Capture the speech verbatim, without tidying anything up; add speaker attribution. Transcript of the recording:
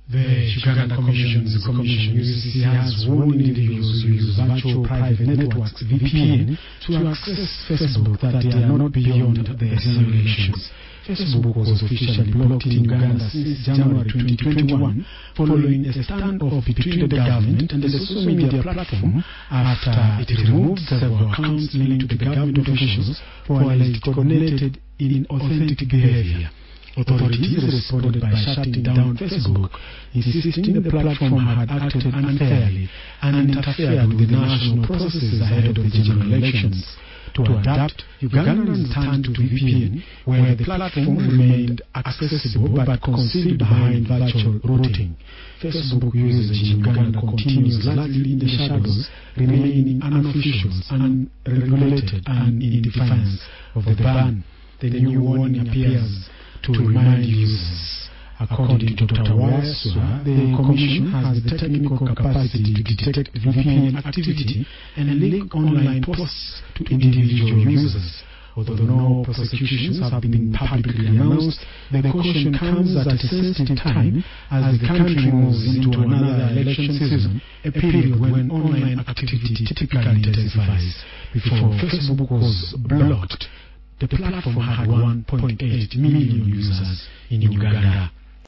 Speaker 1: The Uganda Commission's Commission U C C has warned individuals who use virtual private networks V P N to access Facebook that they are not beyond the general elections. Facebook was officially blocked in Uganda since January twenty twenty-one following a standoff between the government and the social media platform after it removed several accounts linked to the government officials for alleged coordinated inauthentic behavior. Authorities responded by shutting down Facebook, insisting the platform had acted unfairly and interfered with the national processes ahead of the general elections. To adapt, Ugandans turned to V P N, where the platform remained accessible but concealed behind virtual routing. Facebook usage in Uganda continues largely in the shadows, remaining unofficial, unregulated, and in defiance of the ban. The new warning appears to remind users. According to Doctor Waswa, the Commission has the technical capacity to detect V P N activity and link online posts to individual users. Although no prosecutions have been publicly announced, the caution comes at a sensitive time as the country moves into another election season, a period when online activity typically intensifies. Before Facebook was blocked, the platform had one point eight million users in Uganda.